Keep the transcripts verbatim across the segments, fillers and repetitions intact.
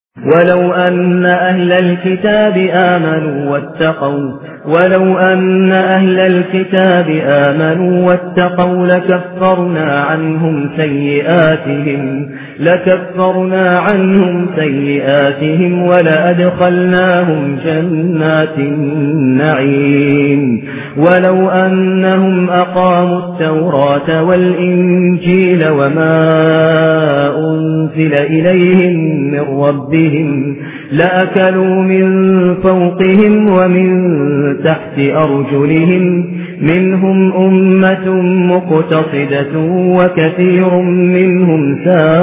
ولو أن أهل الكتاب آمنوا واتقوا ولو أن أهل الكتاب آمنوا واتقوا لكفرنا عنهم سيئاتهم لكفرنا عنهم سيئاتهم ولأدخلناهم جنات النعيم ولو أنهم أقاموا التوراة والإنجيل وما أنزل إليهم من ربهم لأكلوا من فوقهم ومن تحت أرجلهم منهم أمة مقتصدة وكثير منهم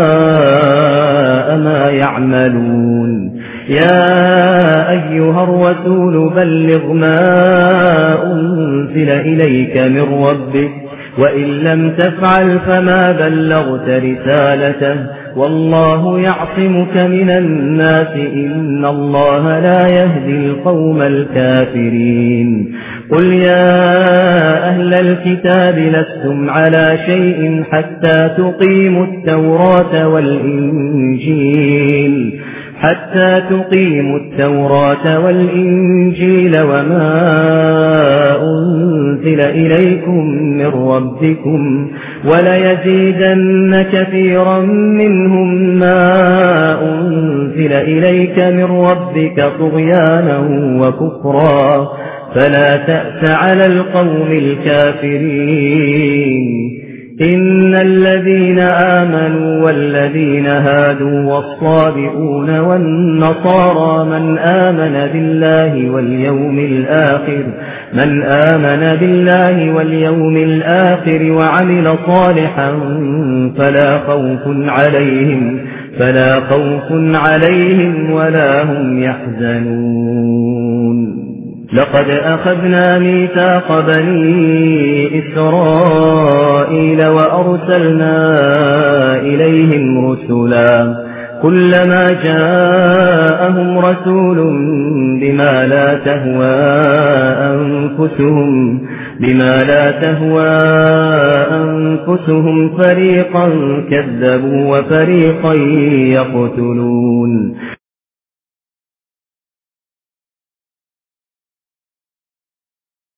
ساء ما يعملون يا أيها الرسول بلغ ما أنزل إليك من ربك وإن لم تفعل فما بلغت رسالته والله يعصمك من الناس إن الله لا يهدي القوم الكافرين قل يا أهل الكتاب لستم على شيء حتى تقيموا التوراة والإنجيل حتى تقيموا التوراة والإنجيل وما أنزل إليكم من ربكم وليزيدن كثيرا منهم ما أنزل إليك من ربك طغيانا وكفرا فلا تأس على القوم الكافرين إن الذين آمنوا والذين هادوا والصابئون والنصارى من آمن بالله واليوم الآخر من آمن بالله واليوم الآخر وعمل صالحا فلا خوف عليهم فلا خوف عليهم ولا هم يحزنون لقد أخذنا ميثاق بني إسرائيل وأرسلنا إليهم رسلا كلما جاءهم رسول بما لا تهوى أنفسهم بما لا تهوى أنفسهم فريقا كذبوا وفريقا يقتلون